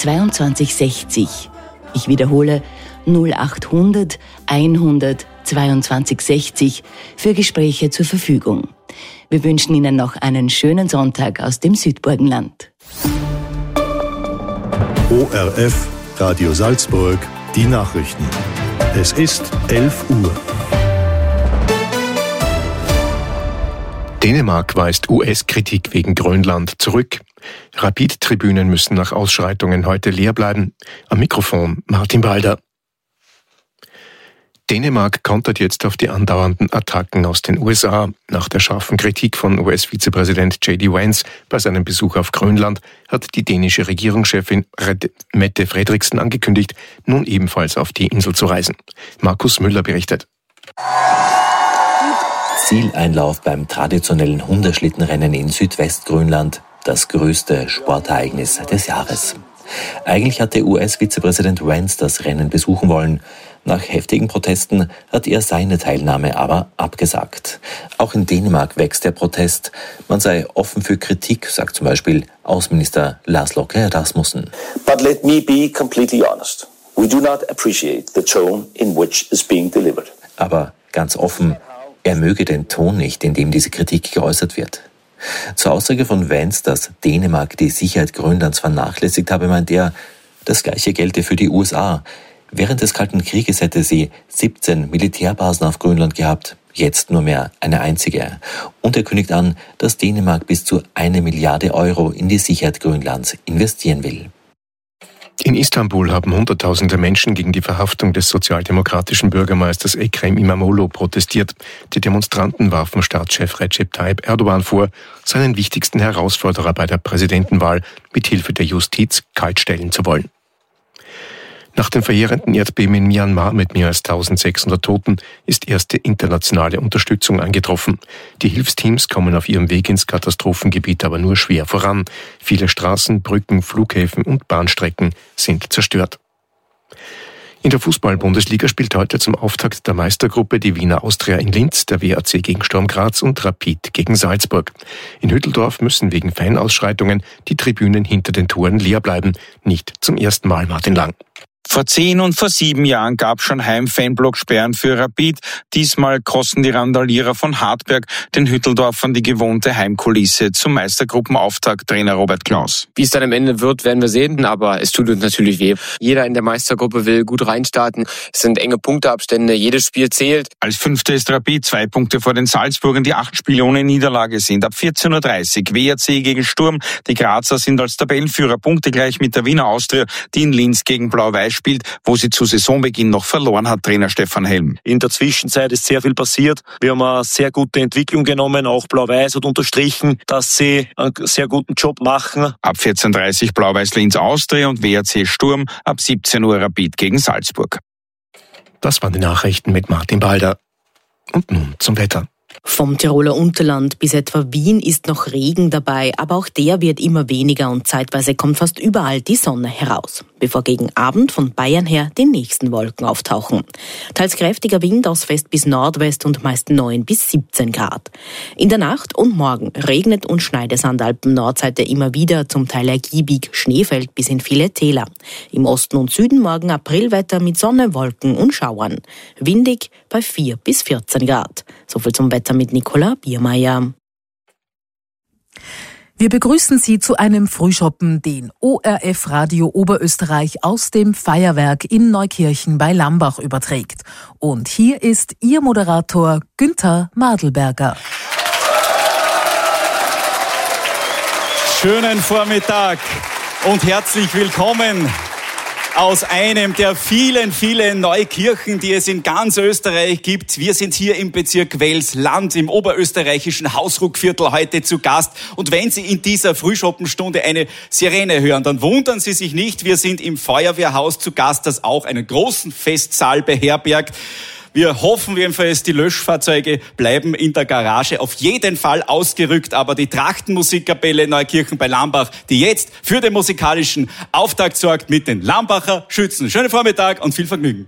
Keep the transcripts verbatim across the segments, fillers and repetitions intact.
zweiundzwanzig sechzig. Ich wiederhole null acht hundert hundert zweiundzwanzig sechzig für Gespräche zur Verfügung. Wir wünschen Ihnen noch einen schönen Sonntag aus dem Südburgenland. O R F, Radio Salzburg, die Nachrichten. Es ist elf Uhr. Dänemark weist U S-Kritik wegen Grönland zurück. Rapid-Tribünen müssen nach Ausschreitungen heute leer bleiben. Am Mikrofon Martin Balder. Dänemark kontert jetzt auf die andauernden Attacken aus den U S A. Nach der scharfen Kritik von U S-Vizepräsident J D Vance bei seinem Besuch auf Grönland hat die dänische Regierungschefin Mette Frederiksen angekündigt, nun ebenfalls auf die Insel zu reisen. Markus Müller berichtet. Zieleinlauf beim traditionellen Hundeschlittenrennen in Südwestgrönland, das größte Sportereignis des Jahres. Eigentlich hatte U S-Vizepräsident Vance das Rennen besuchen wollen. Nach heftigen Protesten hat er seine Teilnahme aber abgesagt. Auch in Dänemark wächst der Protest. Man sei offen für Kritik, sagt zum Beispiel Außenminister Lars Løkke Rasmussen. But let me be completely honest. We do not appreciate the tone in which is being delivered. Aber ganz offen, er möge den Ton nicht, in dem diese Kritik geäußert wird. Zur Aussage von Vance, dass Dänemark die Sicherheit Grönlands vernachlässigt habe, meint er, das Gleiche gelte für die U S A. Während des Kalten Krieges hätte sie siebzehn Militärbasen auf Grönland gehabt, jetzt nur mehr eine einzige. Und er kündigt an, dass Dänemark bis zu eine Milliarde Euro in die Sicherheit Grönlands investieren will. In Istanbul haben Hunderttausende Menschen gegen die Verhaftung des sozialdemokratischen Bürgermeisters Ekrem İmamoğlu protestiert. Die Demonstranten warfen Staatschef Recep Tayyip Erdogan vor, seinen wichtigsten Herausforderer bei der Präsidentenwahl mit Hilfe der Justiz kaltstellen zu wollen. Nach dem verheerenden Erdbeben in Myanmar mit mehr als eintausendsechshundert Toten ist erste internationale Unterstützung eingetroffen. Die Hilfsteams kommen auf ihrem Weg ins Katastrophengebiet aber nur schwer voran. Viele Straßen, Brücken, Flughäfen und Bahnstrecken sind zerstört. In der Fußball-Bundesliga spielt heute zum Auftakt der Meistergruppe die Wiener Austria in Linz, der W A C gegen Sturm Graz und Rapid gegen Salzburg. In Hütteldorf müssen wegen Fanausschreitungen die Tribünen hinter den Toren leer bleiben. Nicht zum ersten Mal, Martin Lang. Vor zehn und vor sieben Jahren gab es schon Heim-Fanblock-Sperren für Rapid. Diesmal kosten die Randalierer von Hartberg den Hütteldorfern die gewohnte Heimkulisse zum Meistergruppenauftakt. Trainer Robert Klaus. Wie es dann am Ende wird, werden wir sehen, aber es tut uns natürlich weh. Jeder in der Meistergruppe will gut reinstarten. Es sind enge Punkteabstände, jedes Spiel zählt. Als Fünfter ist Rapid zwei Punkte vor den Salzburgern, die acht Spiele ohne Niederlage sind. Ab vierzehn Uhr dreißig W A C gegen Sturm. Die Grazer sind als Tabellenführer punktegleich mit der Wiener Austria, die in Linz gegen Blau-Weiß spielt, wo sie zu Saisonbeginn noch verloren hat, Trainer Stefan Helm. In der Zwischenzeit ist sehr viel passiert. Wir haben eine sehr gute Entwicklung genommen. Auch Blau-Weiß hat unterstrichen, dass sie einen sehr guten Job machen. Ab vierzehn Uhr dreißig Blau-Weiß Linz Austria und W A C Sturm. Ab siebzehn Uhr Rapid gegen Salzburg. Das waren die Nachrichten mit Martin Balder. Und nun zum Wetter. Vom Tiroler Unterland bis etwa Wien ist noch Regen dabei, aber auch der wird immer weniger und zeitweise kommt fast überall die Sonne heraus, bevor gegen Abend von Bayern her die nächsten Wolken auftauchen. Teils kräftiger Wind aus West bis Nordwest und meist neun bis siebzehn Grad. In der Nacht und morgen regnet und schneit es an der Alpen-Nordseite immer wieder, zum Teil ergiebig, Schnee fällt bis in viele Täler. Im Osten und Süden morgen Aprilwetter mit Sonne, Wolken und Schauern. Windig bei vier bis vierzehn Grad. Soviel zum Wetter mit Nicola Biermeier. Wir begrüßen Sie zu einem Frühschoppen, den O R F Radio Oberösterreich aus dem Feuerwerk in Neukirchen bei Lambach überträgt. Und hier ist Ihr Moderator Günther Madelberger. Schönen Vormittag und herzlich willkommen aus einem der vielen, vielen Neukirchen, die es in ganz Österreich gibt. Wir sind hier im Bezirk Wels-Land im oberösterreichischen Hausruckviertel heute zu Gast. Und wenn Sie in dieser Frühschoppenstunde eine Sirene hören, dann wundern Sie sich nicht. Wir sind im Feuerwehrhaus zu Gast, das auch einen großen Festsaal beherbergt. Wir hoffen jedenfalls, die Löschfahrzeuge bleiben in der Garage auf jeden Fall ausgerückt. Aber die Trachtenmusikkapelle Neukirchen bei Lambach, die jetzt für den musikalischen Auftakt sorgt mit den Lambacher Schützen. Schönen Vormittag und viel Vergnügen.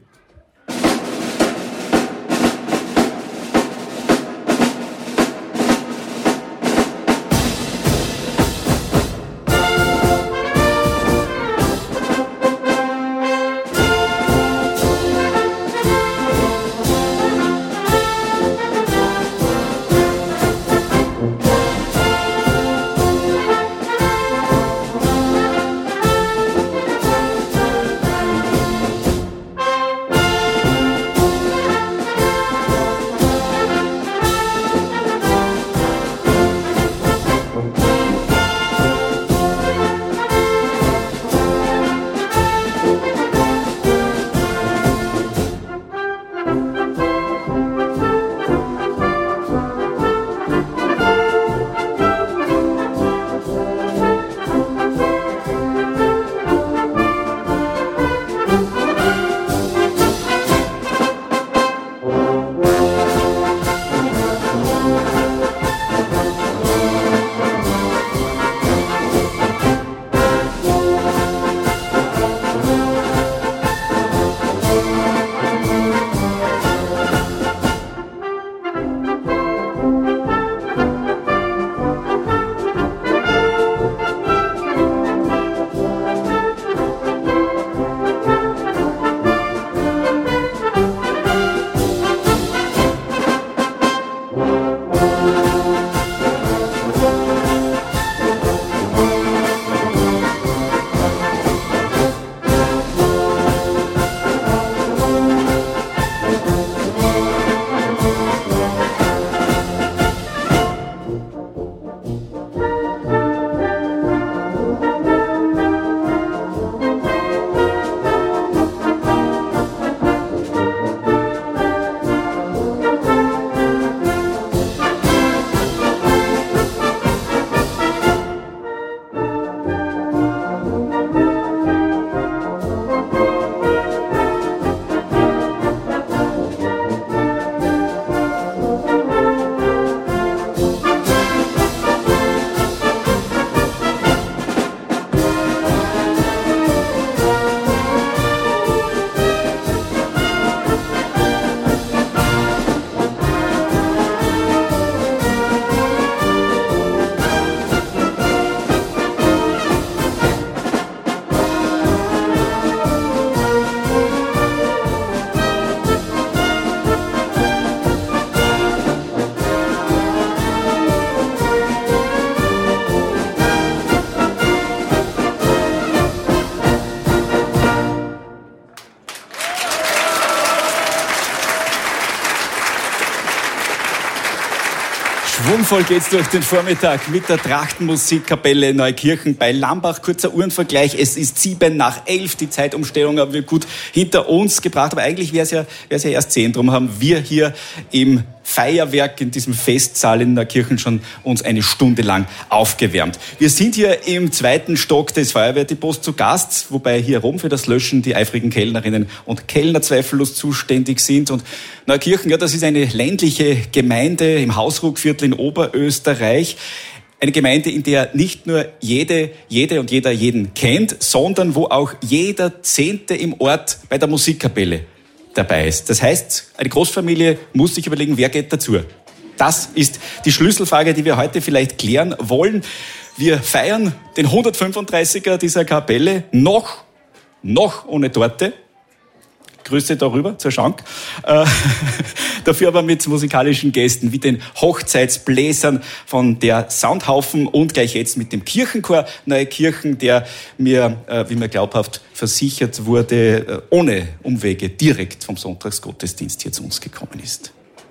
Schwungvoll geht's durch den Vormittag mit der Trachtenmusikkapelle Neukirchen bei Lambach. Kurzer Uhrenvergleich, es ist sieben nach elf. Die Zeitumstellung haben wir gut hinter uns gebracht. Aber eigentlich wäre es ja, wär's ja erst zehn. Darum haben wir hier im Feierwerk in diesem Festsaal in Neukirchen schon uns eine Stunde lang aufgewärmt. Wir sind hier im zweiten Stock des Feuerwehrdepots zu Gast, wobei hier oben für das Löschen die eifrigen Kellnerinnen und Kellner zweifellos zuständig sind. Und Neukirchen, ja, das ist eine ländliche Gemeinde im Hausruckviertel in Oberösterreich. Eine Gemeinde, in der nicht nur jede, jede und jeder jeden kennt, sondern wo auch jeder Zehnte im Ort bei der Musikkapelle dabei ist. Das heißt, eine Großfamilie muss sich überlegen, wer geht dazu. Das ist die Schlüsselfrage, die wir heute vielleicht klären wollen. Wir feiern den hundertfünfunddreißiger dieser Kapelle noch, noch ohne Torte. Grüße darüber zur Schank. Äh, dafür aber mit musikalischen Gästen wie den Hochzeitsbläsern von der Soundhaufen und gleich jetzt mit dem Kirchenchor Neukirchen, der mir, äh, wie mir glaubhaft versichert wurde, äh, ohne Umwege direkt vom Sonntagsgottesdienst hier zu uns gekommen ist.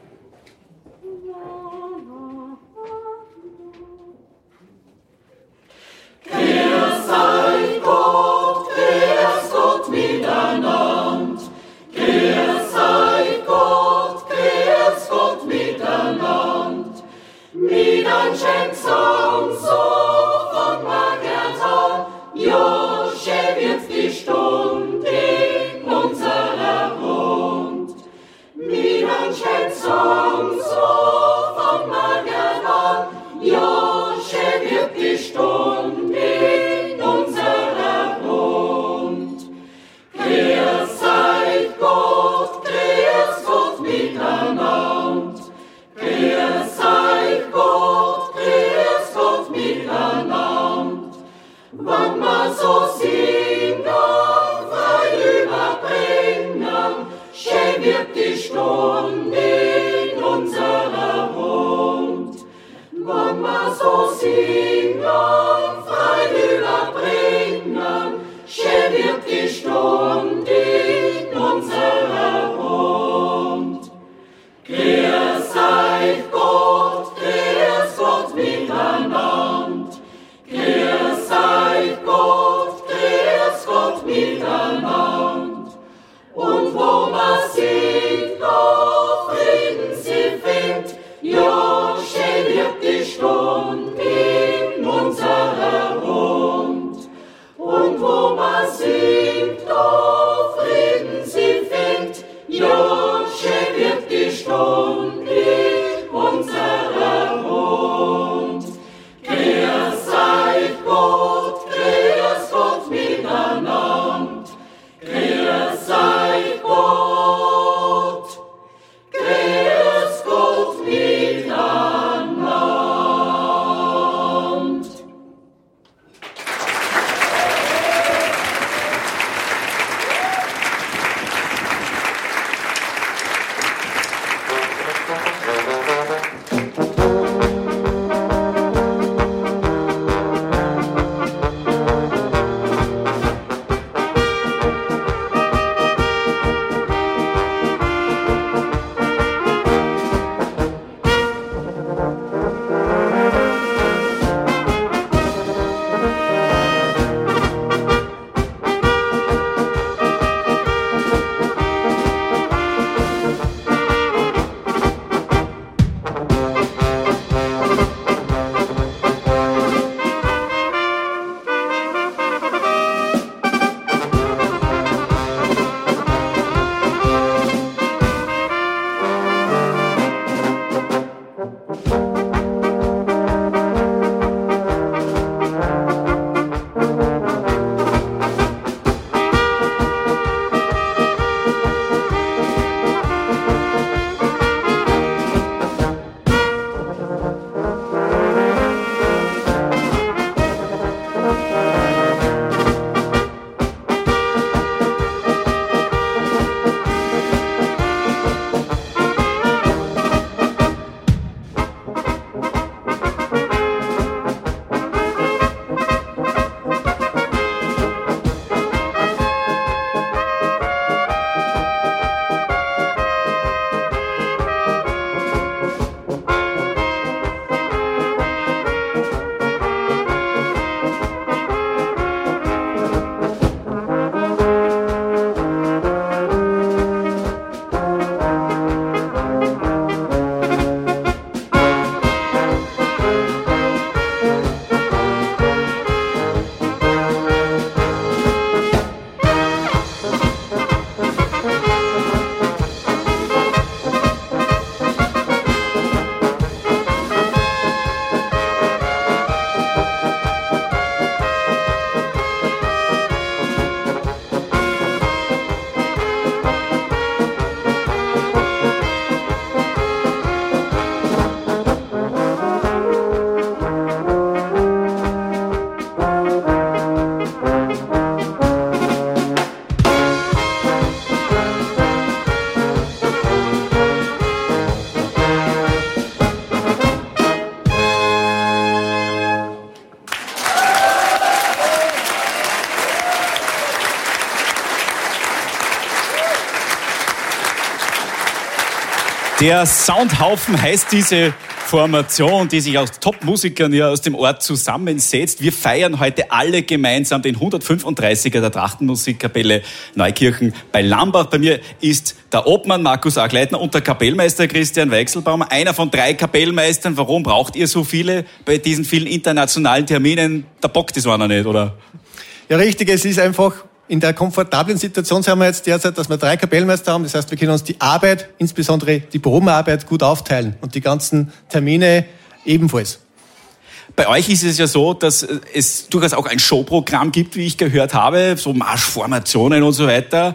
Grüß sei Gott, grüß Gott miteinander. Grüß sei Gott, grüß Gott miteinander. Mit ein Schenksaum so von Margareta, ja, schön wird die Stunde in unserer Rund. Mit ein Schenksaum so von Margareta, ja, schön wird die Stunde in unserer Rund. Grüß sei Gott, grüß Gott miteinander. Grüß sei Gott, grüß Gott miteinander. Wann man so singen, frei überbringen, schön wird die Stunde in unserer Rund. Wann man so singen, frei überbringen, schön wird die Stunde in unserer Rund. Grüß sei Gott, grüß Gott miteinander. Grüß sei Gott, grüß Gott miteinander. Und wo man singt, auf Frieden sie findet, ja, schön wird die Stunde in unserer Rund. Und wo man singt, auf Frieden Der Soundhaufen heißt diese Formation, die sich aus Top-Musikern ja aus dem Ort zusammensetzt. Wir feiern heute alle gemeinsam den hundertfünfunddreißiger der Trachtenmusikkapelle Neukirchen bei Lambach. Bei mir ist der Obmann Markus Agleitner und der Kapellmeister Christian Weichselbaum. Einer von drei Kapellmeistern. Warum braucht ihr so viele bei diesen vielen internationalen Terminen? Der Bock, das war noch nicht, oder? Ja, richtig. Es ist einfach... In der komfortablen Situation sind wir jetzt derzeit, dass wir drei Kapellmeister haben. Das heißt, wir können uns die Arbeit, insbesondere die Probenarbeit, gut aufteilen und die ganzen Termine ebenfalls. Bei euch ist es ja so, dass es durchaus auch ein Showprogramm gibt, wie ich gehört habe, so Marschformationen und so weiter,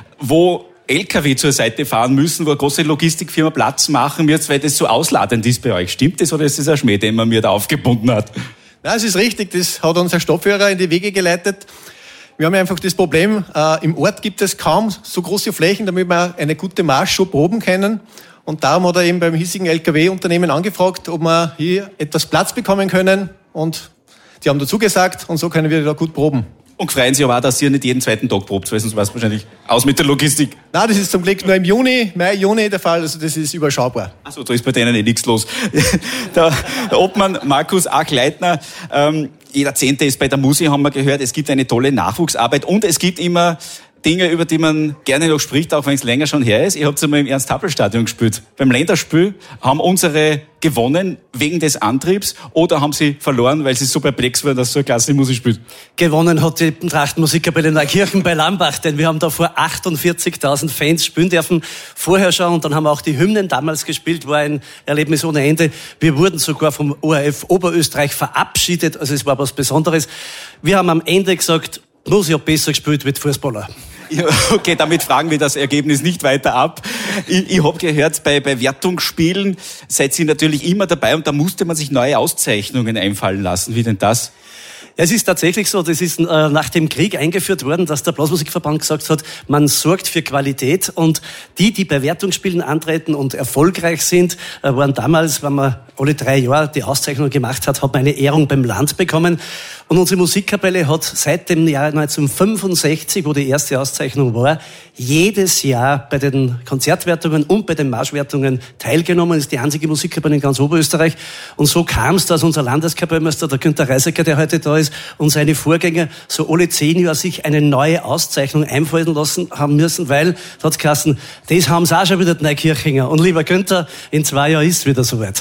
wo L K W zur Seite fahren müssen, wo eine große Logistikfirma Platz machen wird, weil das so ausladend ist bei euch. Stimmt das oder ist das ein Schmäh, den man mir da aufgebunden hat? Nein, es ist richtig. Das hat unser Stofführer in die Wege geleitet. Wir haben einfach das Problem, äh, im Ort gibt es kaum so große Flächen, damit wir eine gute Marschshow proben können. Und darum hat er eben beim hiesigen L K W-Unternehmen angefragt, ob wir hier etwas Platz bekommen können. Und die haben dazu gesagt und so können wir da gut proben. Und freuen Sie aber auch, dass ihr nicht jeden zweiten Tag probt, weil sonst war es wahrscheinlich aus mit der Logistik. Nein, das ist zum Glück nur im Juni, Mai, Juni der Fall, also das ist überschaubar. Achso, da ist bei denen eh nichts los. Der, der Obmann Markus Agleitner, ähm, jeder Zehnte ist bei der Musi, haben wir gehört, es gibt eine tolle Nachwuchsarbeit und es gibt immer Dinge, über die man gerne noch spricht, auch wenn es länger schon her ist. Ihr habt es einmal im Ernst-Happel-Stadion gespielt. Beim Länderspiel haben unsere gewonnen wegen des Antriebs oder haben sie verloren, weil sie so perplex waren, dass so eine Klasse Musik spielt? Gewonnen hat die Trachtenmusikkapelle Neukirchen bei Lambach, denn wir haben da vor achtundvierzigtausend Fans spielen dürfen, vorher schon, und dann haben wir auch die Hymnen damals gespielt, war ein Erlebnis ohne Ende. Wir wurden sogar vom O R F Oberösterreich verabschiedet, also es war was Besonderes. Wir haben am Ende gesagt, Musi hat besser gespielt wie die Fußballer. Ja, okay, damit fragen wir das Ergebnis nicht weiter ab. Ich, ich habe gehört, bei, bei Wertungsspielen seid ihr natürlich immer dabei und da musste man sich neue Auszeichnungen einfallen lassen. Wie denn das? Es ist tatsächlich so, das ist äh, nach dem Krieg eingeführt worden, dass der Blasmusikverband gesagt hat, man sorgt für Qualität und die, die bei Wertungsspielen antreten und erfolgreich sind, äh, waren damals, wenn man alle drei Jahre die Auszeichnung gemacht hat, hat man eine Ehrung beim Land bekommen. Und unsere Musikkapelle hat seit dem Jahr neunzehnhundertfünfundsechzig, wo die erste Auszeichnung war, jedes Jahr bei den Konzertwertungen und bei den Marschwertungen teilgenommen. Das ist die einzige Musikkapelle in ganz Oberösterreich. Und so kam es, dass unser Landeskapellmeister, der Günther Reisecker, der heute da ist, und seine Vorgänger so alle zehn Jahre sich eine neue Auszeichnung einfallen lassen haben müssen, weil, da hat's geheißen, das haben sie auch schon wieder die Neukirchinger. Und lieber Günther, in zwei Jahren ist es wieder soweit.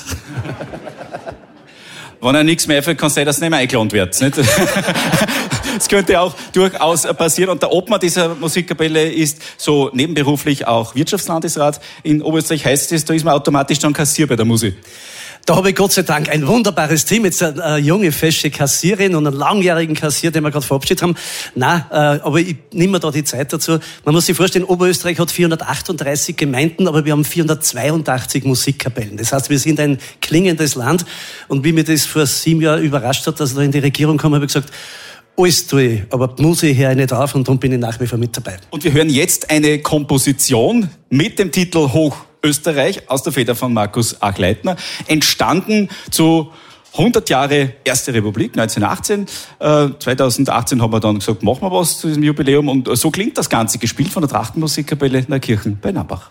Wenn er nichts mehr einfällt, kann es sein, dass es nicht mehr eingeladen wird. Nicht? Das könnte auch durchaus passieren. Und der Obmann dieser Musikkapelle ist so nebenberuflich auch Wirtschaftslandesrat in Oberösterreich. Heißt das, da ist man automatisch dann Kassier bei der Musik? Da habe ich Gott sei Dank ein wunderbares Team, jetzt eine, eine junge, fesche Kassierin und einen langjährigen Kassier, den wir gerade verabschiedet haben. Nein, äh, aber ich nehme mir da die Zeit dazu. Man muss sich vorstellen, Oberösterreich hat vierhundertachtunddreißig Gemeinden, aber wir haben vierhundertzweiundachtzig Musikkapellen. Das heißt, wir sind ein klingendes Land. Und wie mich das vor sieben Jahren überrascht hat, dass ich da in die Regierung kam, habe ich gesagt, alles tue ich, aber die Musik höre ich nicht auf und darum bin ich nach wie vor mit dabei. Und wir hören jetzt eine Komposition mit dem Titel Hoch Österreich aus der Feder von Markus Agleitner, entstanden zu hundert Jahre Erste Republik, neunzehnhundertachtzehn. Äh, zweitausendachtzehn haben wir dann gesagt, machen wir was zu diesem Jubiläum und so klingt das Ganze, gespielt von der Trachtenmusikkapelle Neukirchen bei Lambach.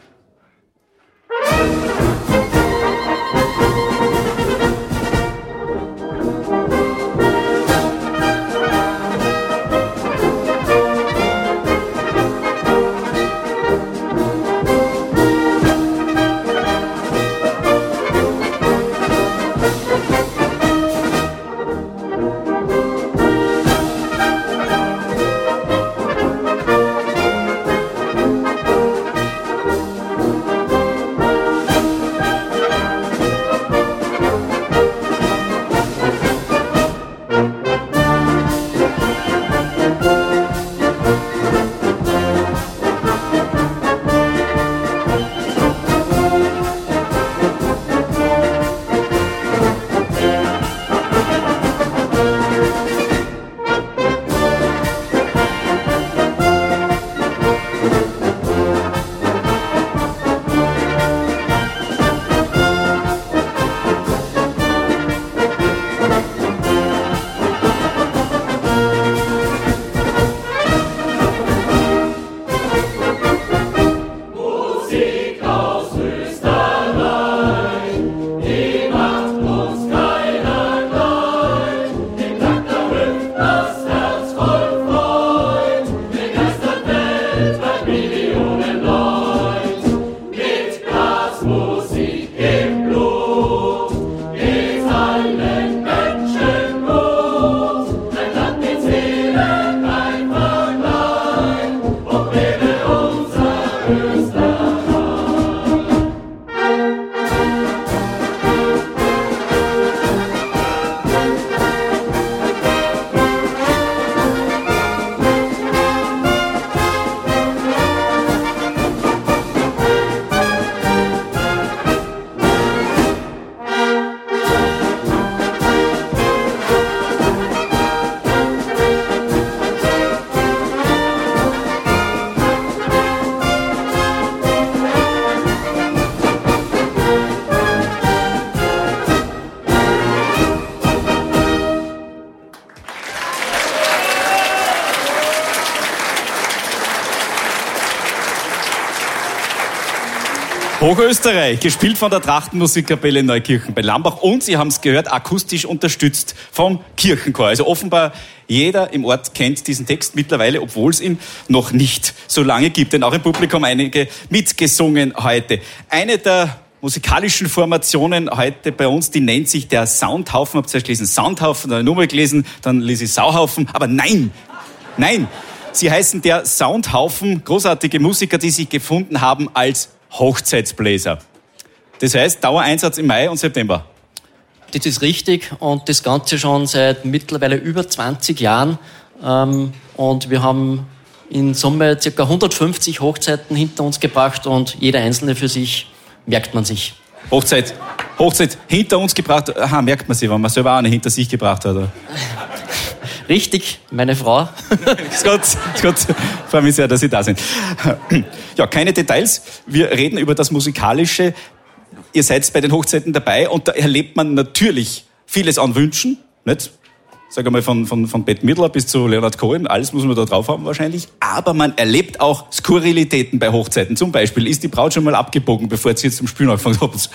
Hochösterreich, gespielt von der Trachtenmusikkapelle in Neukirchen bei Lambach und Sie haben es gehört, akustisch unterstützt vom Kirchenchor. Also offenbar jeder im Ort kennt diesen Text mittlerweile, obwohl es ihn noch nicht so lange gibt. Denn auch im Publikum einige mitgesungen heute. Eine der musikalischen Formationen heute bei uns, die nennt sich der Soundhaufen. Ich habe zuerst gelesen Soundhaufen, dann nochmal gelesen, dann lese ich Sauhaufen. Aber nein, nein, sie heißen der Soundhaufen, großartige Musiker, die sich gefunden haben als Hochzeitsbläser. Das heißt, Dauereinsatz im Mai und September. Das ist richtig und das Ganze schon seit mittlerweile über zwanzig Jahren. Und wir haben in Summe ca. hundertfünfzig Hochzeiten hinter uns gebracht und jede einzelne für sich merkt man sich. Hochzeit, Hochzeit hinter uns gebracht, aha, merkt man sie, wenn man selber auch eine hinter sich gebracht hat. Oder? Richtig, meine Frau. Ist gut, ist gut. Freue mich sehr, dass Sie da sind. Ja, keine Details. Wir reden über das Musikalische. Ihr seid bei den Hochzeiten dabei und da erlebt man natürlich vieles an Wünschen. Nicht? Sag einmal von, von, von Bette Midler bis zu Leonard Cohen. Alles muss man da drauf haben wahrscheinlich. Aber man erlebt auch Skurrilitäten bei Hochzeiten. Zum Beispiel, ist die Braut schon mal abgebogen, bevor sie jetzt zum Spielen angefangen hat?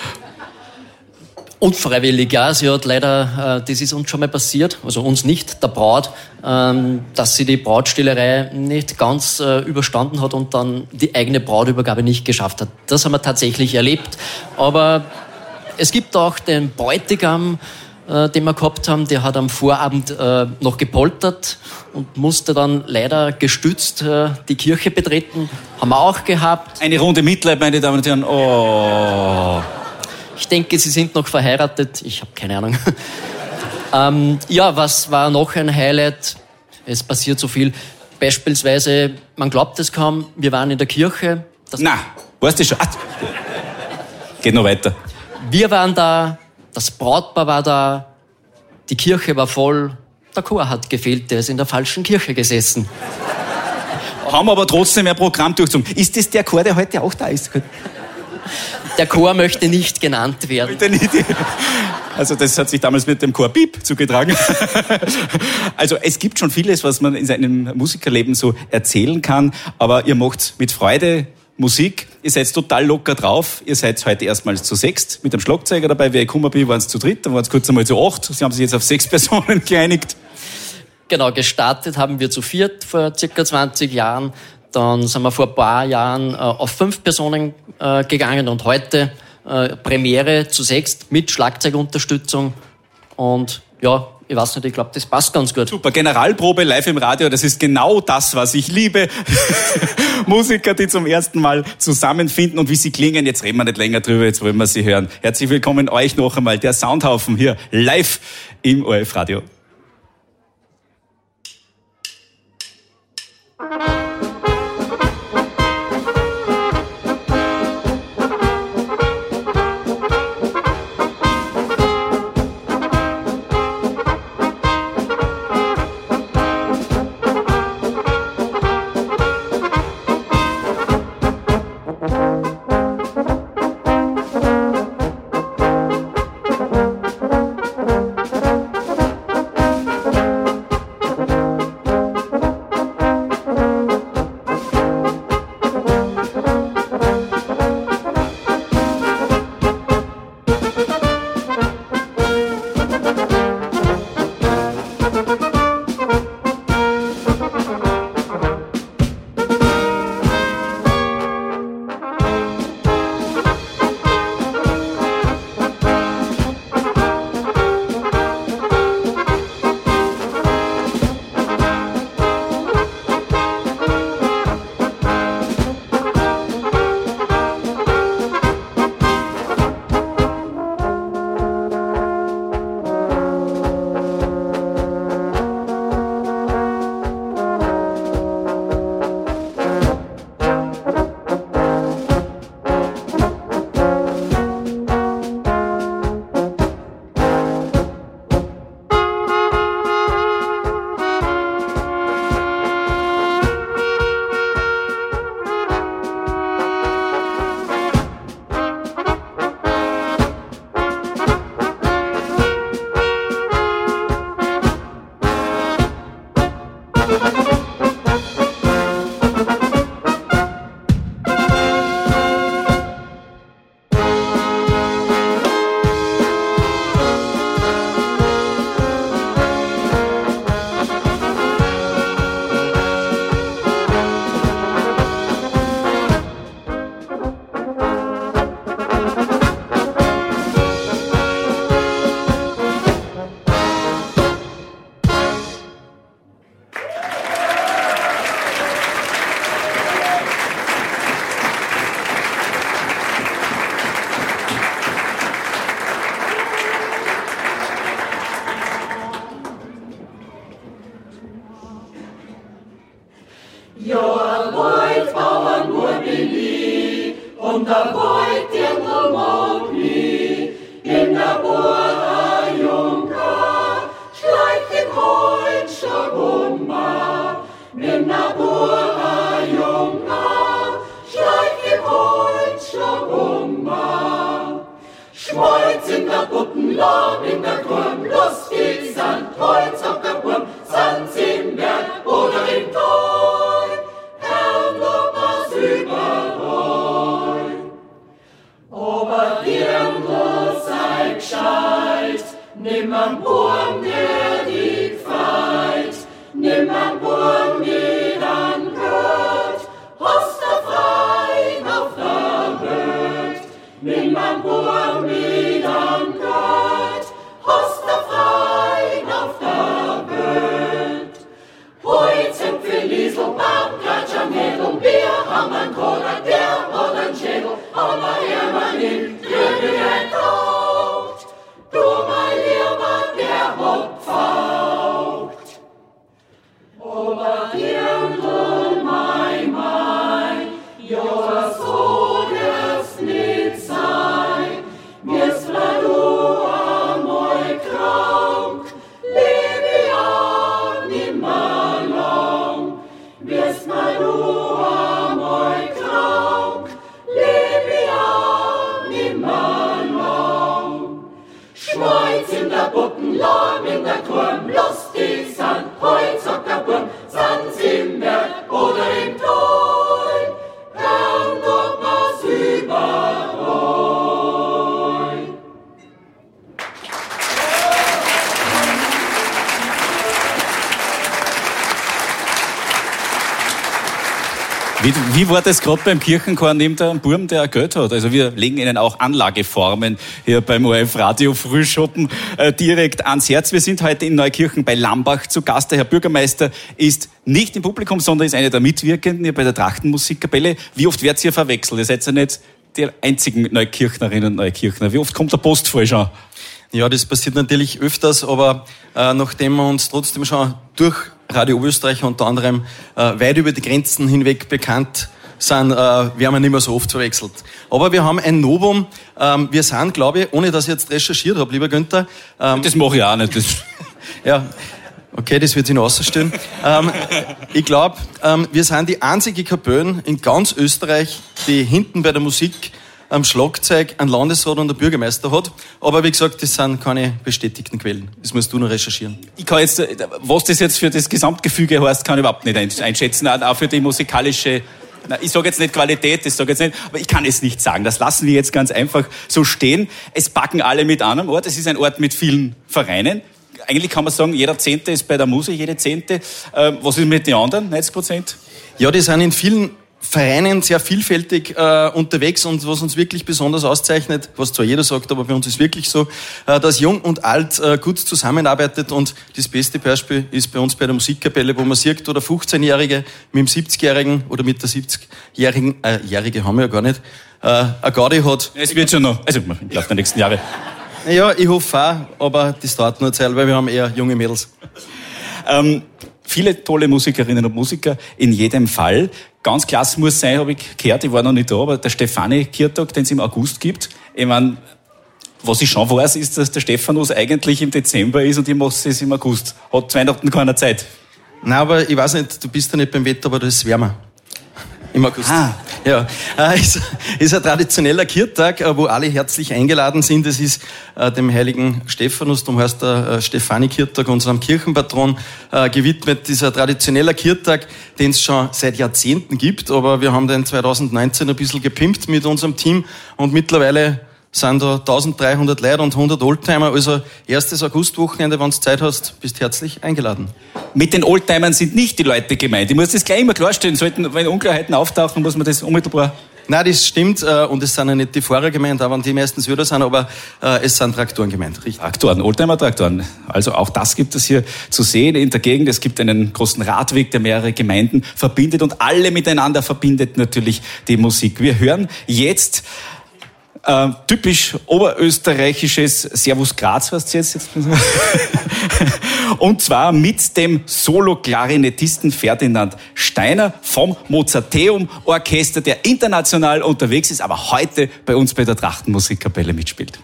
Unfreiwillig, ja. Sie hat leider, äh, das ist uns schon mal passiert, also uns nicht, der Braut, ähm, dass sie die Brautstehlerei nicht ganz äh, überstanden hat und dann die eigene Brautübergabe nicht geschafft hat. Das haben wir tatsächlich erlebt. Aber es gibt auch den Bräutigam, äh, den wir gehabt haben, der hat am Vorabend äh, noch gepoltert und musste dann leider gestützt äh, die Kirche betreten. Haben wir auch gehabt. Eine Runde Mitleid, meine Damen und Herren. Oh... Ich denke, sie sind noch verheiratet. Ich habe keine Ahnung. ähm, ja, was war noch ein Highlight? Es passiert so viel. Beispielsweise, man glaubt es kaum, wir waren in der Kirche. Das Na, weißt du schon? Ah, geht noch weiter. Wir waren da, das Brautpaar war da, die Kirche war voll, der Chor hat gefehlt, der ist in der falschen Kirche gesessen. Haben aber trotzdem ein Programm durchgezogen. Ist das der Chor, der heute auch da ist? Der Chor möchte nicht genannt werden. Bitte nicht. Also das hat sich damals mit dem Chor Piep zugetragen. Also es gibt schon vieles, was man in seinem Musikerleben so erzählen kann, aber ihr macht mit Freude Musik. Ihr seid total locker drauf. Ihr seid heute erstmals zu sechst mit dem Schlagzeuger dabei. Wie ich gekommen bin, waren es zu dritt, dann waren es kurz einmal zu acht. Sie haben sich jetzt auf sechs Personen geeinigt. Genau, gestartet haben wir zu viert vor circa zwanzig Jahren. Dann sind wir vor ein paar Jahren äh, auf fünf Personen äh, gegangen und heute äh, Premiere zu sechst mit Schlagzeugunterstützung. Und ja, ich weiß nicht, ich glaube, das passt ganz gut. Super, Generalprobe live im Radio, das ist genau das, was ich liebe. Musiker, die zum ersten Mal zusammenfinden und wie sie klingen. Jetzt reden wir nicht länger drüber, jetzt wollen wir sie hören. Herzlich willkommen euch noch einmal, der Soundhaufen hier live im O R F Radio. Lili, und der Wald Dirndl mag nie, in der Bura Junker, schleicht den Holzstock um, in der Bura Junker, schleicht den Holzstock um. Schmolz in der Buttenlahm, in der Kurm, lustig sind Holz auf der Burm, sind sie im Berg oder im Tal, Herrn ob was überall. Aber Dirndl sei gescheit, nimm am Burm, der dich feit, nimm am Burm, die dann gehört, hast du frei auf der Welt. Nimm am Burm, die dann gehört, hast du frei auf der Welt. Holz im Liesel, Baumkratsch am Hedel, wir haben ein Koder, der hat ein Schädel, aber er war nicht glücklich traut. Du, mein Lieber, der hat pfaucht. Aber Dirndl, mein, mein, ja, so der's nicht sein. Mir's bleib du einmal krank, leb ich auch nimmer lang. Mir's bleib du einmal krank, leb ich auch nimmer lang. Schmolz in der Buttenlahm, in der Kurm, lustig sind Holz auf der Burm, sind sie im Berg oder im Tal, Herrn doch was überall. Wie, wie war das gerade beim Kirchenchor neben dem Burm, der Geld hat? Also wir legen Ihnen auch Anlageformen hier beim O R F Radio Frühschoppen äh, direkt ans Herz. Wir sind heute in Neukirchen bei Lambach zu Gast. Der Herr Bürgermeister ist nicht im Publikum, sondern ist einer der Mitwirkenden hier bei der Trachtenmusikkapelle. Wie oft werdet ihr verwechselt? Ihr seid ja nicht die einzigen Neukirchnerinnen und Neukirchner. Wie oft kommt der Post falsch an? Ja, das passiert natürlich öfters, aber äh, nachdem wir uns trotzdem schon durch Radio Oberösterreich unter anderem äh, weit über die Grenzen hinweg bekannt sind, äh, werden wir nicht mehr so oft verwechselt. Aber wir haben ein Novum. Ähm, wir sind, glaube ich, ohne dass ich jetzt recherchiert habe, lieber Günther. Ähm, das mache ich auch nicht. Das ja, okay, das wird sich noch ausstellen. ähm, ich glaube, ähm, wir sind die einzige Kapelle in ganz Österreich, die hinten bei der Musik am Schlagzeug einen Landesrat und einen Bürgermeister hat. Aber wie gesagt, das sind keine bestätigten Quellen. Das musst du noch recherchieren. Ich kann jetzt, was das jetzt für das Gesamtgefüge heißt, kann ich überhaupt nicht einschätzen. Auch für die musikalische, na, ich sage jetzt nicht Qualität, das sage jetzt nicht, aber ich kann es nicht sagen. Das lassen wir jetzt ganz einfach so stehen. Es packen alle mit an einem Ort. Es ist ein Ort mit vielen Vereinen. Eigentlich kann man sagen, jeder Zehnte ist bei der Musik, jede Zehnte. Ähm, was ist mit den anderen, neunzig Prozent? Ja, die sind in vielen Vereinen sehr vielfältig äh, unterwegs und was uns wirklich besonders auszeichnet, was zwar jeder sagt, aber bei uns ist wirklich so, äh, dass Jung und Alt äh, gut zusammenarbeitet und das beste Beispiel ist bei uns bei der Musikkapelle, wo man sieht, wo der fünfzehnjährige mit dem siebzigjährigen oder mit der siebzigjährigen, äh, Jährige haben wir ja gar nicht, äh, eine Gaudi hat. Es wird schon noch, also im Laufe der nächsten Jahre. Ja, ich hoffe auch, aber das dauert nur eine Zeit, weil wir haben eher junge Mädels. Ähm, viele tolle Musikerinnen und Musiker in jedem Fall. Ganz klasse muss sein, habe ich gehört, ich war noch nicht da, aber der Stefani-Kirtag, den es im August gibt. Ich meine, was ich schon weiß, ist, dass der Stephanus eigentlich im Dezember ist und ich mache es im August. Hat zu Weihnachten keiner Zeit. Nein, aber ich weiß nicht, du bist ja nicht beim Wetter, aber das ist wärmer. Im August. Ah. Ja, äh, ist, ist ein traditioneller Kirtag, äh, wo alle herzlich eingeladen sind. Es ist äh, dem heiligen Stephanus, darum heißt der äh, Stefani-Kirtag, unserem Kirchenpatron, äh, gewidmet. Dieser traditioneller Kirtag, den es schon seit Jahrzehnten gibt, aber wir haben den zwanzig neunzehn ein bisschen gepimpt mit unserem Team und mittlerweile sind da eintausenddreihundert Leute und hundert Oldtimer. Also erstes Augustwochenende, wenn du Zeit hast, bist herzlich eingeladen. Mit den Oldtimern sind nicht die Leute gemeint. Ich muss das gleich immer klarstellen. Sollten, wenn Unklarheiten auftauchen, muss man das unmittelbar... Nein, das stimmt. Und es sind ja nicht die Fahrer gemeint, auch wenn die meistens wieder sind, aber es sind Traktoren gemeint. Richtig. Traktoren, Oldtimer-Traktoren. Also auch das gibt es hier zu sehen in der Gegend. Es gibt einen großen Radweg, der mehrere Gemeinden verbindet und alle miteinander verbindet natürlich die Musik. Wir hören jetzt Äh, typisch oberösterreichisches Servus Graz, was jetzt jetzt. Und zwar mit dem Solo-Klarinettisten Ferdinand Steiner vom Mozarteum Orchester, der international unterwegs ist, aber heute bei uns bei der Trachtenmusikkapelle mitspielt.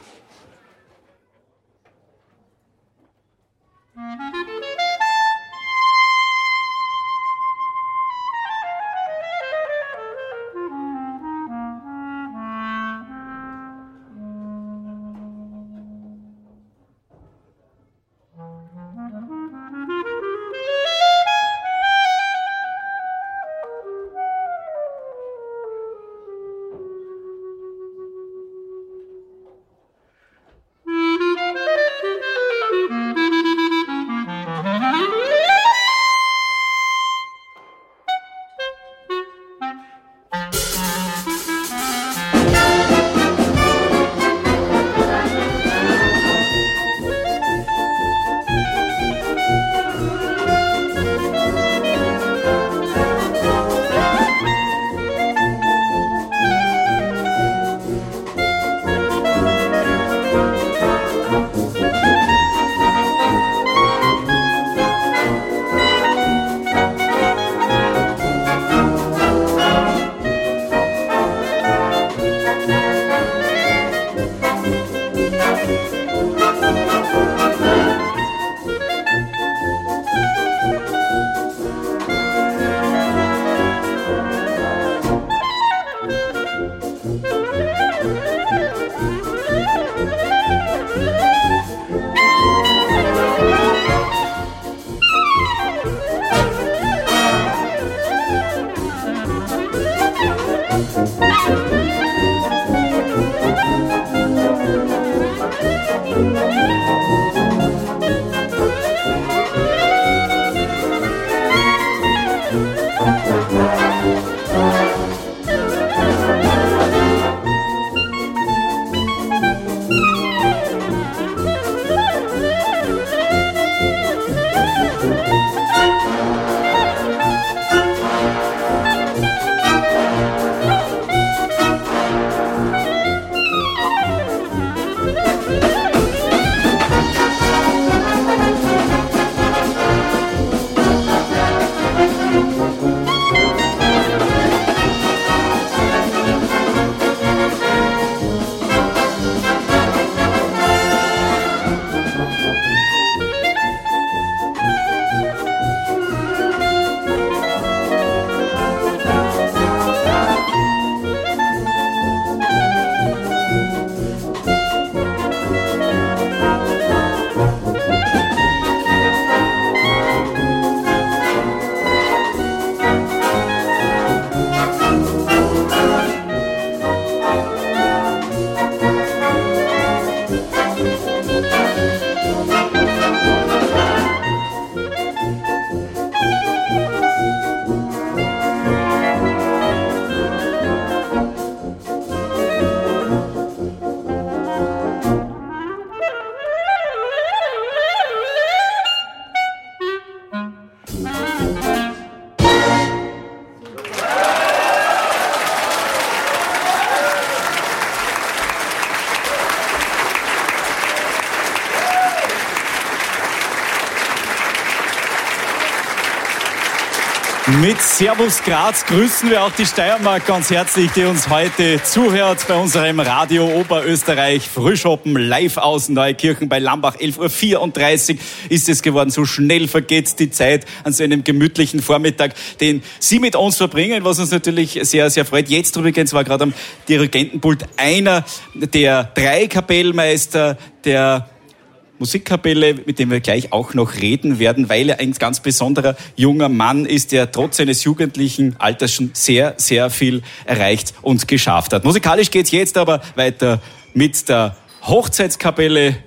Mit Servus Graz grüßen wir auch die Steiermark ganz herzlich, die uns heute zuhört bei unserem Radio Oberösterreich Frühschoppen live aus Neukirchen bei Lambach. elf Uhr vierunddreißig ist es geworden. So schnell vergeht die Zeit an so einem gemütlichen Vormittag, den Sie mit uns verbringen, was uns natürlich sehr, sehr freut. Jetzt übrigens war gerade am Dirigentenpult einer der drei Kapellmeister der Musikkapelle, mit dem wir gleich auch noch reden werden, weil er ein ganz besonderer junger Mann ist, der trotz seines jugendlichen Alters schon sehr, sehr viel erreicht und geschafft hat. Musikalisch geht's jetzt aber weiter mit der Hochzeitskapelle.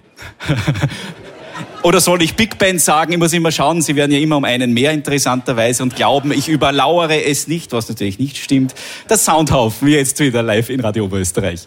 Oder soll ich Big Band sagen? Ich muss immer schauen, Sie werden ja immer um einen mehr interessanterweise und glauben, ich überlauere es nicht, was natürlich nicht stimmt. Der Soundhaufen, jetzt wieder live in Radio Oberösterreich.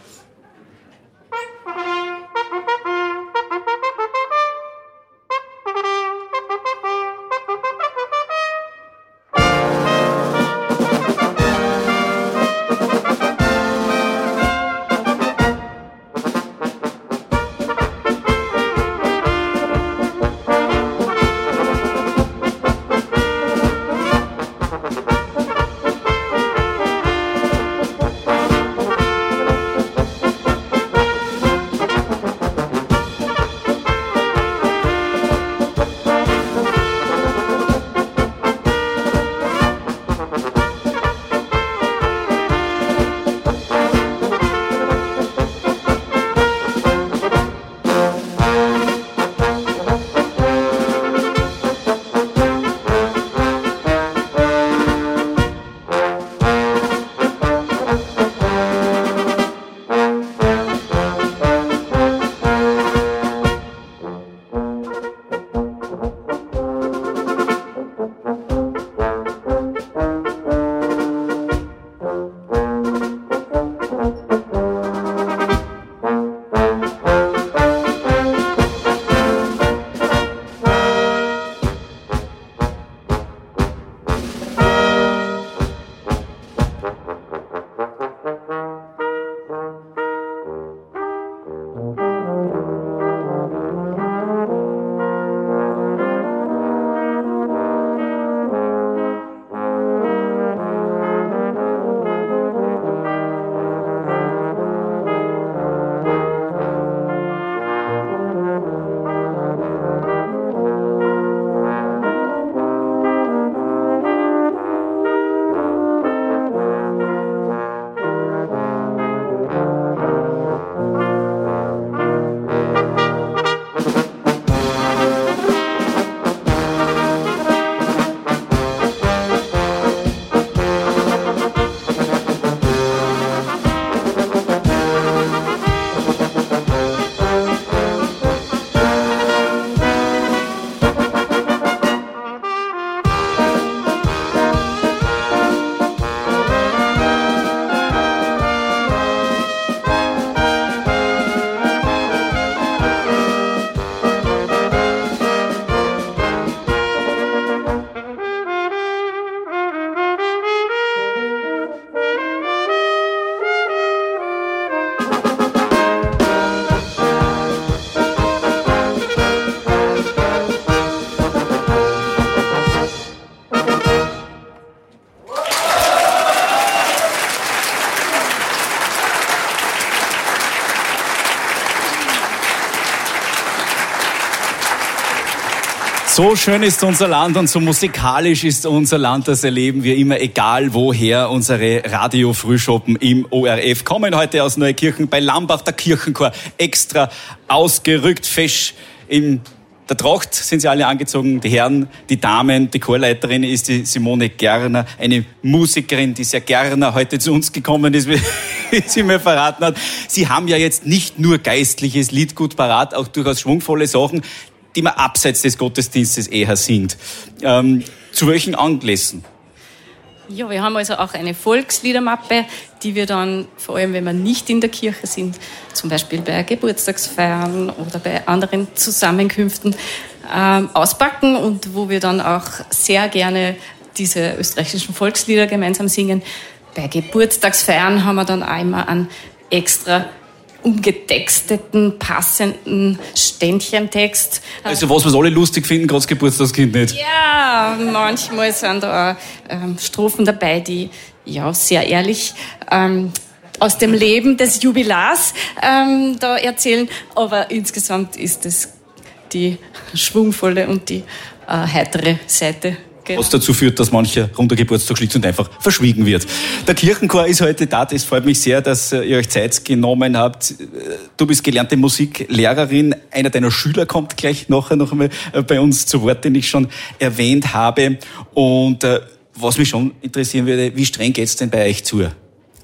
So schön ist unser Land und so musikalisch ist unser Land, das erleben wir immer, egal woher. Unsere Radio-Frühschoppen im O R F kommen heute aus Neukirchen bei Lambach, der Kirchenchor, extra ausgerückt, fesch in der Tracht sind sie alle angezogen, die Herren, die Damen, die Chorleiterin ist die Simone Gerner, eine Musikerin, die sehr gerne heute zu uns gekommen ist, wie sie mir verraten hat. Sie haben ja jetzt nicht nur geistliches Liedgut parat, auch durchaus schwungvolle Sachen, die man abseits des Gottesdienstes eher singt. Ähm, zu welchen Anlässen? Ja, wir haben also auch eine Volksliedermappe, die wir dann, vor allem wenn wir nicht in der Kirche sind, zum Beispiel bei Geburtstagsfeiern oder bei anderen Zusammenkünften, ähm, auspacken und wo wir dann auch sehr gerne diese österreichischen Volkslieder gemeinsam singen. Bei Geburtstagsfeiern haben wir dann auch immer einen extra umgetexteten, passenden Ständchentext. Also was, was alle lustig finden, gerade das Geburtstagskind nicht. Ja, manchmal sind da auch ähm, Strophen dabei, die ja sehr ehrlich ähm, aus dem Leben des Jubilars ähm, da erzählen. Aber insgesamt ist es die schwungvolle und die äh, heitere Seite. Genau. Was dazu führt, dass mancher runder Geburtstag schlicht und einfach verschwiegen wird. Der Kirchenchor ist heute da. Es freut mich sehr, dass ihr euch Zeit genommen habt. Du bist gelernte Musiklehrerin. Einer deiner Schüler kommt gleich nachher noch einmal bei uns zu Wort, den ich schon erwähnt habe. Und äh, was mich schon interessieren würde, wie streng geht's denn bei euch zu?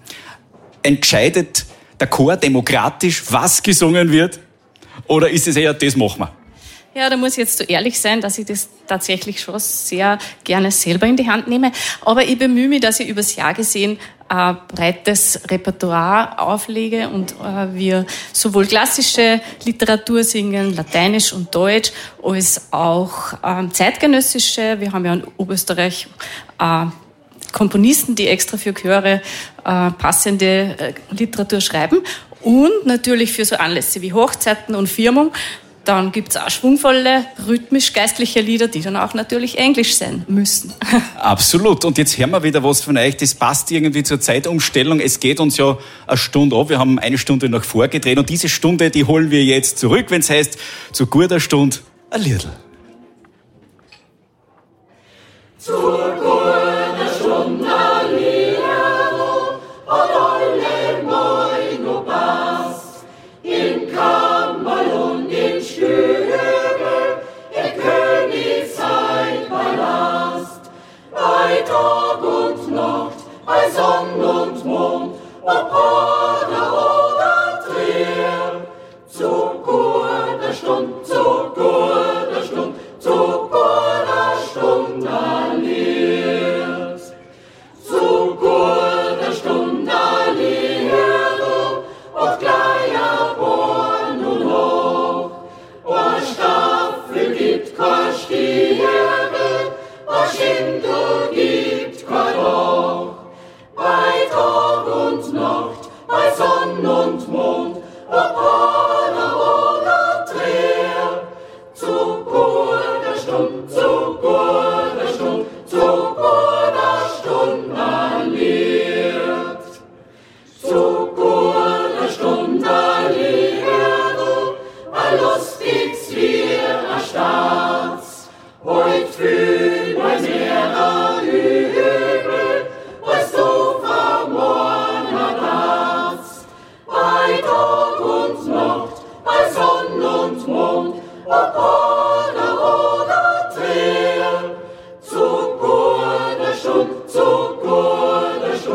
Entscheidet der Chor demokratisch, was gesungen wird? Oder ist es eher, das machen wir? Ja, da muss ich jetzt so ehrlich sein, dass ich das tatsächlich schon sehr gerne selber in die Hand nehme. Aber ich bemühe mich, dass ich übers Jahr gesehen ein breites Repertoire auflege und äh, wir sowohl klassische Literatur singen, Lateinisch und Deutsch, als auch ähm, zeitgenössische. Wir haben ja in Oberösterreich äh, Komponisten, die extra für Chöre äh, passende äh, Literatur schreiben. Und natürlich für so Anlässe wie Hochzeiten und Firmung. Dann gibt's auch schwungvolle, rhythmisch-geistliche Lieder, die dann auch natürlich englisch sein müssen. Absolut. Und jetzt hören wir wieder was von euch. Das passt irgendwie zur Zeitumstellung. Es geht uns ja eine Stunde ab. Wir haben eine Stunde noch vorgedreht. Und diese Stunde, die holen wir jetzt zurück, wenn es heißt, zu guter Stunde ein Liedl. Zur guter Stunde ein Liedl und alle Moin no Bass in Kammerl und in Stübel, in Königseitpalast, bei Tag und Nacht, bei Sonn und Mond, ob Oder oder Trier, zu guter Stund, zu guter Stund, zu guter Stund alliert, zu guter Stund alliert, und gleich abborn und hoch, und Staffel gibt kein Stiegel, und Schindel gibt kein Loch, bei Tag und Nacht, bei Sonn und Mond, ob Oder oder Trier, zu guter Stund, zu guter Stund, zu guter Stund alliert, zu guter Stund alliert, ein lustiges wir a Staats, heut fühl bei mehrer Übel, was du vermorgen hast, bei Tag und Nacht, bei Sonn und Mond, ob Oder oder Trier, zu guter Stund, zu guter Stund,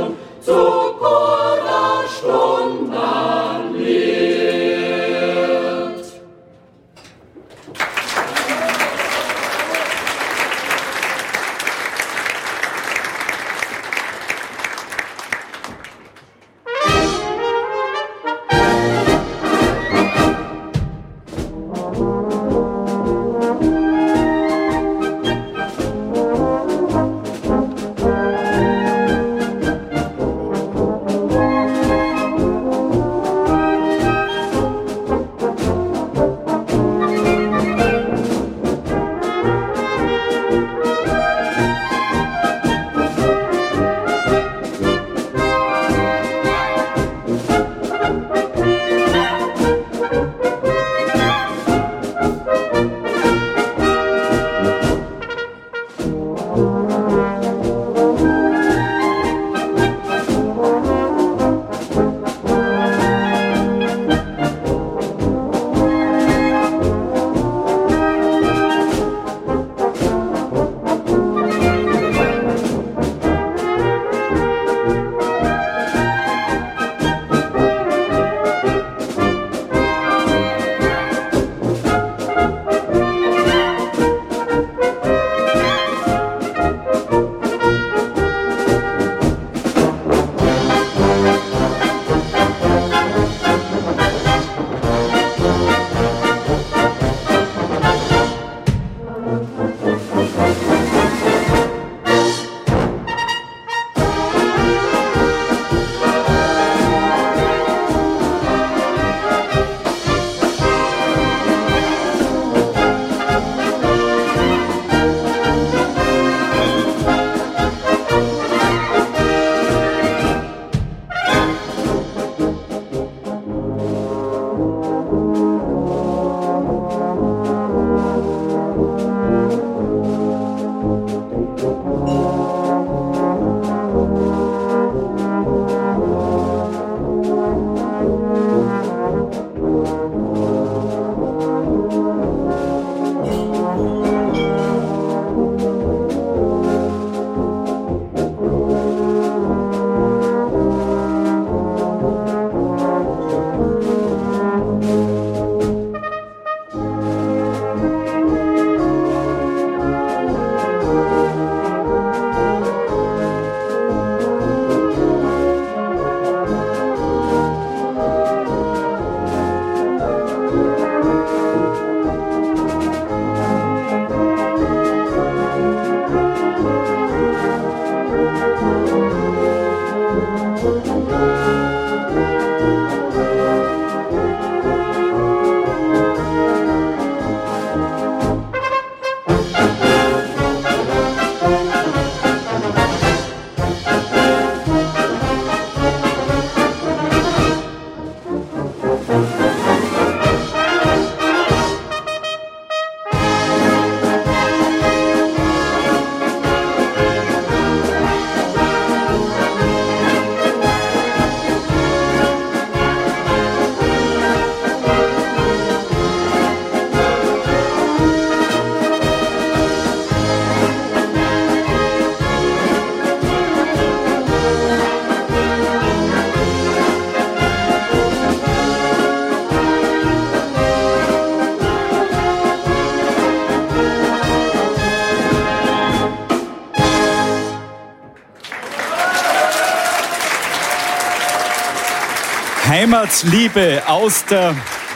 Heimatsliebe aus der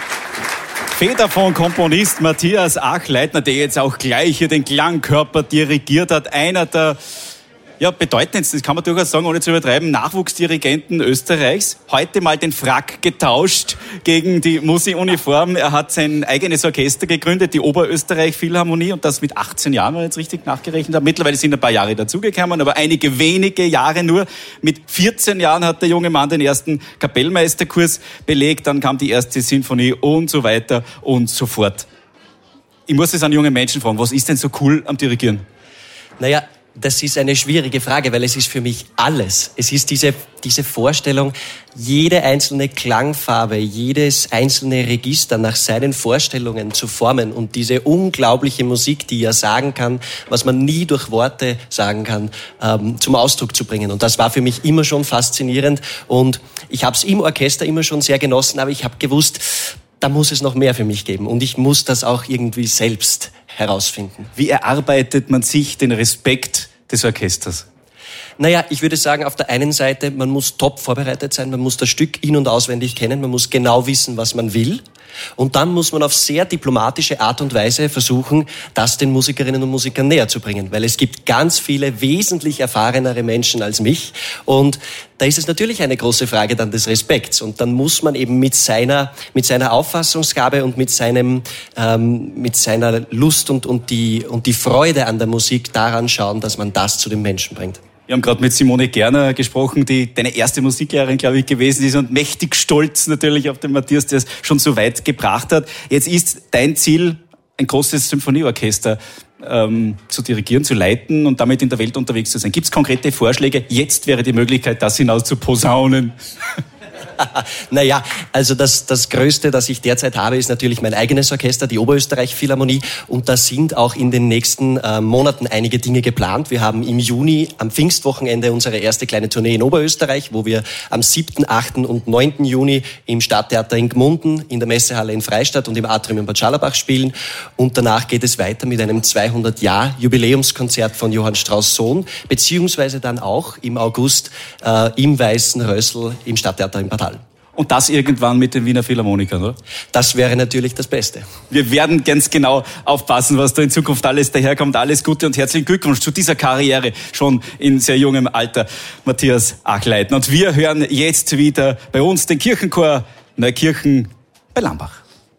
Feder von Komponist Matthias Achleitner, der jetzt auch gleich hier den Klangkörper dirigiert hat. Einer der ja, bedeutendsten, das kann man durchaus sagen, ohne zu übertreiben, Nachwuchsdirigenten Österreichs. Heute mal den Frack getauscht gegen die Musi-Uniform. Er hat sein eigenes Orchester gegründet, die Oberösterreich-Philharmonie, und das mit achtzehn Jahren, wenn ich jetzt richtig nachgerechnet habe. Mittlerweile sind ein paar Jahre dazugekommen, aber einige wenige Jahre nur. Mit vierzehn Jahren hat der junge Mann den ersten Kapellmeisterkurs belegt, dann kam die erste Sinfonie und so weiter und so fort. Ich muss es an junge Menschen fragen, was ist denn so cool am Dirigieren? Naja, das ist eine schwierige Frage, weil es ist für mich alles. Es ist diese, diese Vorstellung, jede einzelne Klangfarbe, jedes einzelne Register nach seinen Vorstellungen zu formen und diese unglaubliche Musik, die er sagen kann, was man nie durch Worte sagen kann, ähm, zum Ausdruck zu bringen. Und das war für mich immer schon faszinierend. Und ich habe es im Orchester immer schon sehr genossen, aber ich habe gewusst, da muss es noch mehr für mich geben. Und ich muss das auch irgendwie selbst herausfinden. Wie erarbeitet man sich den Respekt des Orchesters? Naja, ich würde sagen, auf der einen Seite, man muss top vorbereitet sein, man muss das Stück in- und auswendig kennen, man muss genau wissen, was man will. Und dann muss man auf sehr diplomatische Art und Weise versuchen, das den Musikerinnen und Musikern näher zu bringen. Weil es gibt ganz viele wesentlich erfahrenere Menschen als mich. Und da ist es natürlich eine große Frage dann des Respekts. Und dann muss man eben mit seiner, mit seiner Auffassungsgabe und mit seinem, ähm, mit seiner Lust und, und die, und die Freude an der Musik daran schauen, dass man das zu den Menschen bringt. Wir haben gerade mit Simone Gerner gesprochen, die deine erste Musiklehrerin, glaube ich, gewesen ist und mächtig stolz natürlich auf den Matthias, der es schon so weit gebracht hat. Jetzt ist dein Ziel, ein großes Symphonieorchester ähm, zu dirigieren, zu leiten und damit in der Welt unterwegs zu sein. Gibt es konkrete Vorschläge? Jetzt wäre die Möglichkeit, das hinaus zu posaunen. Naja, also das, das Größte, das ich derzeit habe, ist natürlich mein eigenes Orchester, die Oberösterreich-Philharmonie. Und da sind auch in den nächsten äh, Monaten einige Dinge geplant. Wir haben im Juni am Pfingstwochenende unsere erste kleine Tournee in Oberösterreich, wo wir am siebten, achten und neunten Juni im Stadttheater in Gmunden, in der Messehalle in Freistadt und im Atrium in Bad Scharlabach spielen. Und danach geht es weiter mit einem zweihundert-Jahr-Jubiläumskonzert von Johann Strauss Sohn, beziehungsweise dann auch im August äh, im Weißen Rössl im Stadttheater in Bad Hall. Und das irgendwann mit den Wiener Philharmonikern, oder? Das wäre natürlich das Beste. Wir werden ganz genau aufpassen, was da in Zukunft alles daherkommt. Alles Gute und herzlichen Glückwunsch zu dieser Karriere schon in sehr jungem Alter, Matthias Achleitner. Und wir hören jetzt wieder bei uns den Kirchenchor Neukirchen bei Lambach.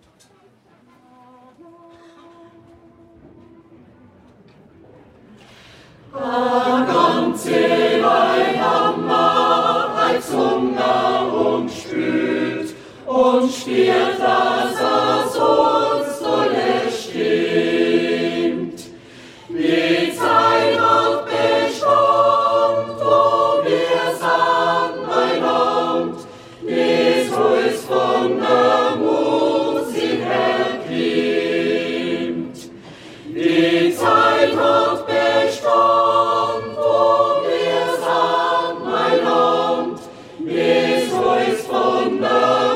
Und spürt, dass es uns dolle stimmt. Die Zeit hat bestimmt, wo wir sind, mein Land, bis uns von der Musik her klingt. Die Zeit hat bestimmt, wo wir sind, mein Land, bis uns von der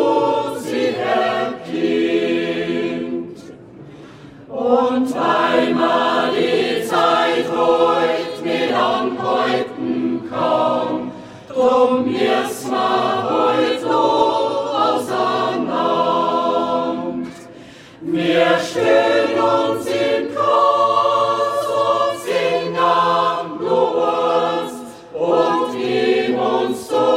und weil man die Zeit heut mit anhalten kann, drum müssen wir heut noch auseinander. Wir stehen uns im Kreis und singen nur uns und geben uns so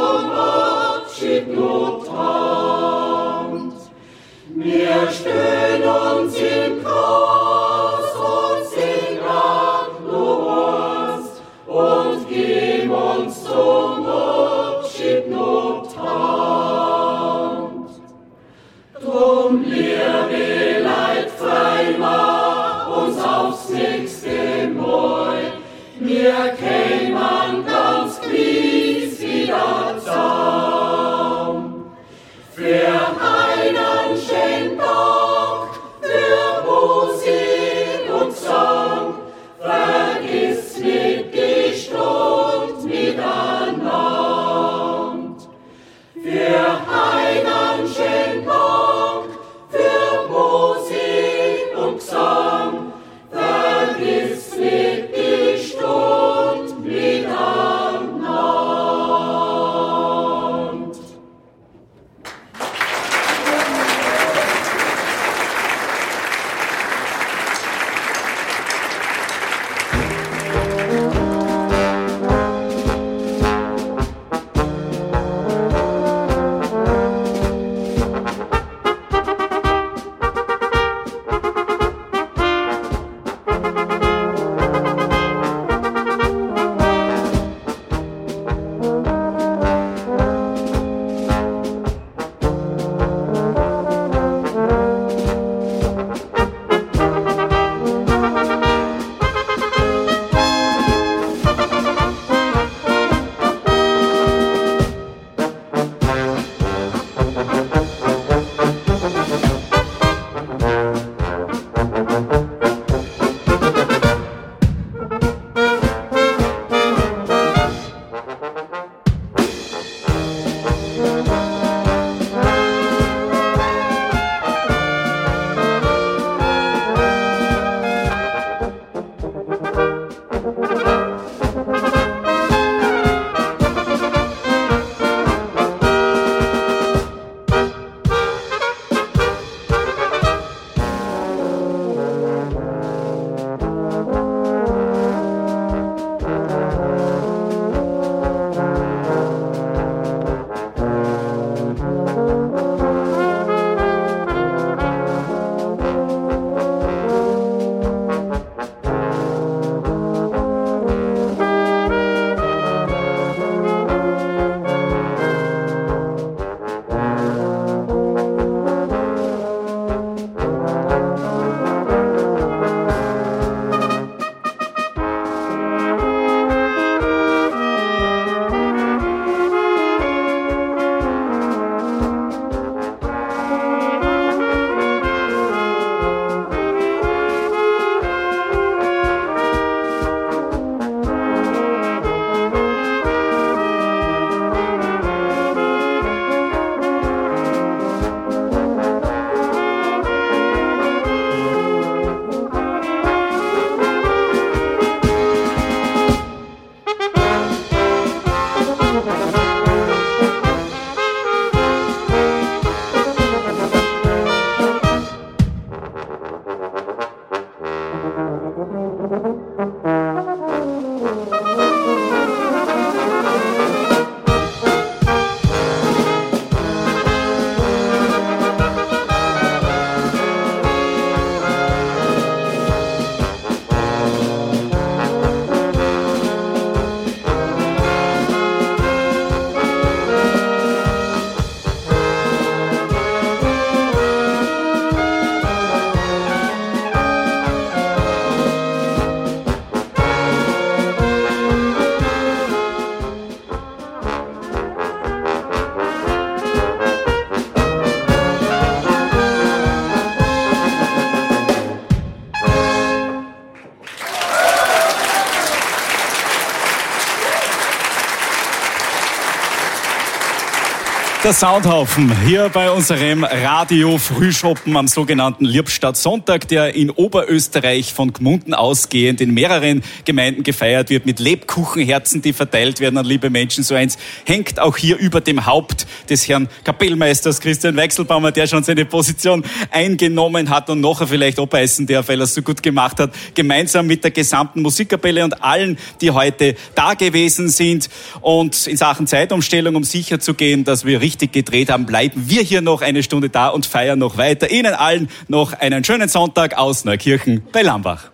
Der Soundhaufen hier bei unserem Radio-Frühschoppen am sogenannten Lippstadt-Sonntag, der in Oberösterreich von Gmunden ausgehend in mehreren Gemeinden gefeiert wird mit Lebkuchenherzen, die verteilt werden an liebe Menschen. So eins hängt auch hier über dem Haupt des Herrn Kapellmeisters Christian Weichselbaumer, der schon seine Position eingenommen hat und nachher vielleicht abbeißen darf, weil er es so gut gemacht hat, gemeinsam mit der gesamten Musikkapelle und allen, die heute da gewesen sind. Und in Sachen Zeitumstellung, um sicher zu gehen, dass wir richtig gedreht haben, bleiben wir hier noch eine Stunde da und feiern noch weiter. Ihnen allen noch einen schönen Sonntag aus Neukirchen bei Lambach.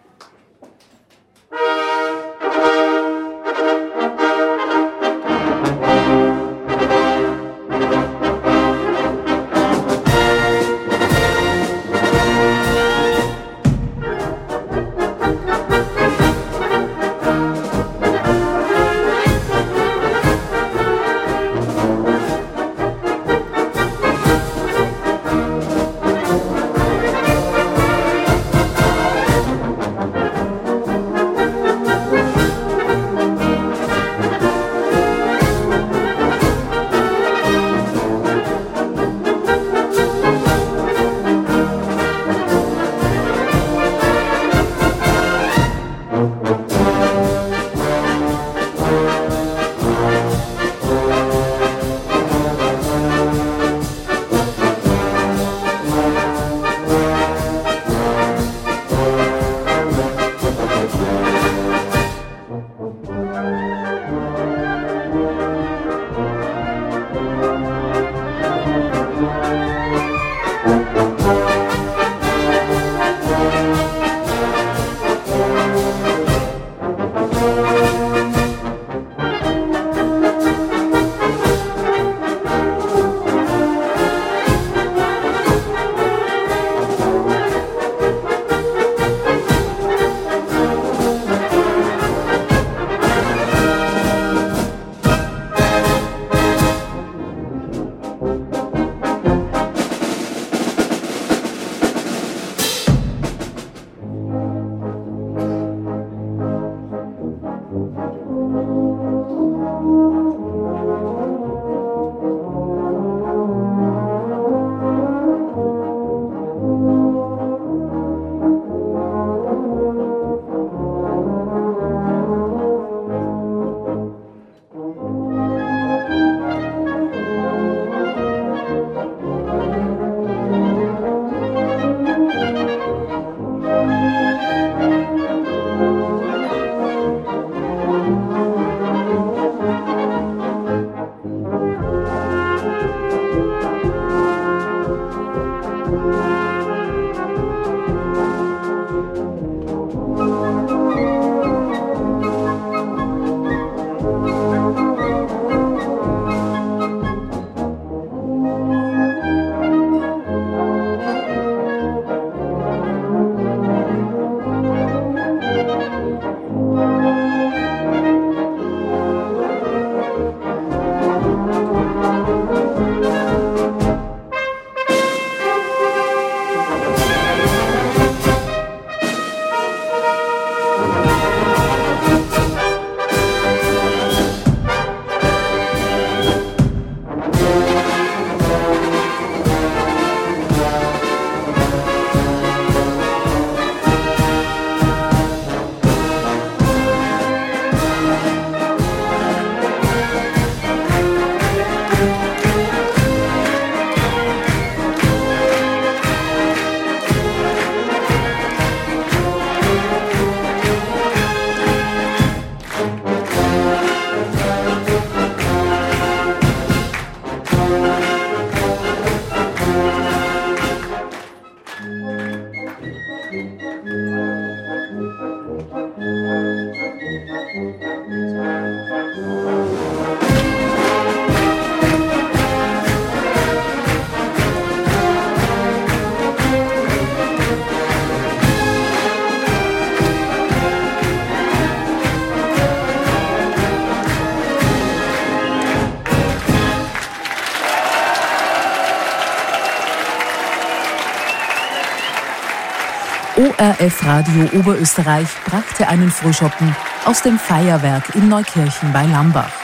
O R F Radio Oberösterreich brachte einen Frühschoppen aus dem Feierwerk in Neukirchen bei Lambach.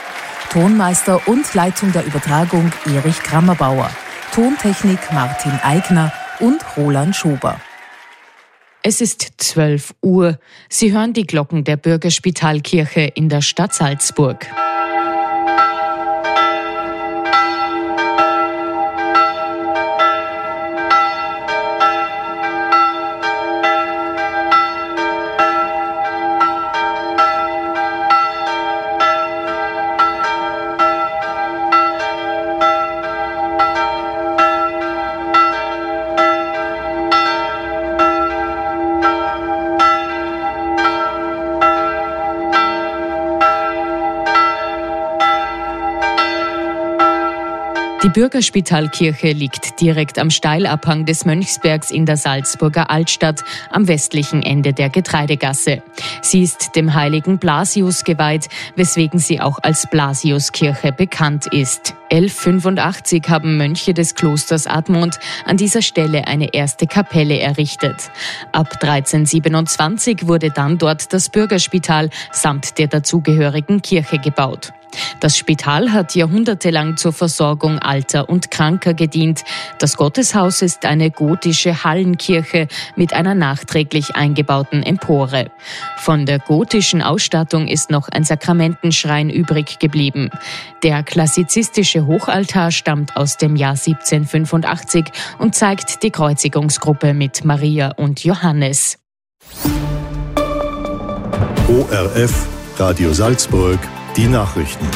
Tonmeister und Leitung der Übertragung Erich Krammerbauer. Tontechnik Martin Eigner und Roland Schober. Es ist zwölf Uhr. Sie hören die Glocken der Bürgerspitalkirche in der Stadt Salzburg. Die Bürgerspitalkirche liegt direkt am Steilabhang des Mönchsbergs in der Salzburger Altstadt am westlichen Ende der Getreidegasse. Sie ist dem heiligen Blasius geweiht, weswegen sie auch als Blasiuskirche bekannt ist. elf fünfundachtzig haben Mönche des Klosters Admont an dieser Stelle eine erste Kapelle errichtet. Ab dreizehnhundertsiebenundzwanzig wurde dann dort das Bürgerspital samt der dazugehörigen Kirche gebaut. Das Spital hat jahrhundertelang zur Versorgung Alter und Kranker gedient. Das Gotteshaus ist eine gotische Hallenkirche mit einer nachträglich eingebauten Empore. Von der gotischen Ausstattung ist noch ein Sakramentenschrein übrig geblieben. Der klassizistische Hochaltar stammt aus dem Jahr siebzehnhundertfünfundachtzig und zeigt die Kreuzigungsgruppe mit Maria und Johannes. O R F, Radio Salzburg, die Nachrichten.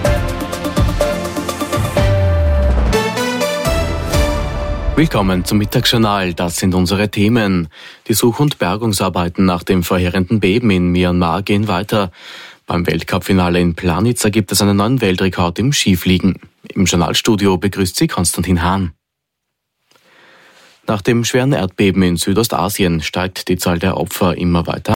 Willkommen zum Mittagsjournal. Das sind unsere Themen. Die Such- und Bergungsarbeiten nach dem verheerenden Beben in Myanmar gehen weiter. Beim Weltcup-Finale in Planica gibt es einen neuen Weltrekord im Skifliegen. Im Journalstudio begrüßt Sie Konstantin Hahn. Nach dem schweren Erdbeben in Südostasien steigt die Zahl der Opfer immer weiter